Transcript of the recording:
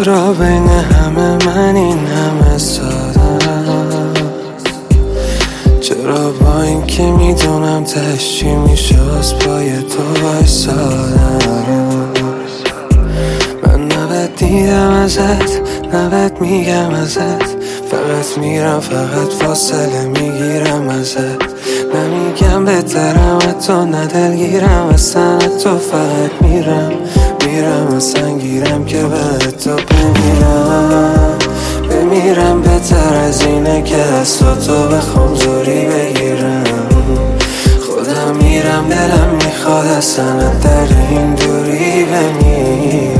چرا بین همه من این همه سادم؟ چرا با این که میدونم تهش چی میشه از پای تو وایسادم؟ من نباید دیدم ازت، نباید میگم ازت، فقط میرم فقط فاصله میگیرم ازت. نمیگم بهترم تو، نه دلگیرم اصلا تو، فقط میرم اصلا گیرم که به تو بمیرم بهتر از اینه که از تو بخوام زوری بگیرم. خودم میرم دلم میخواد اصلا در این دوری بمیرم.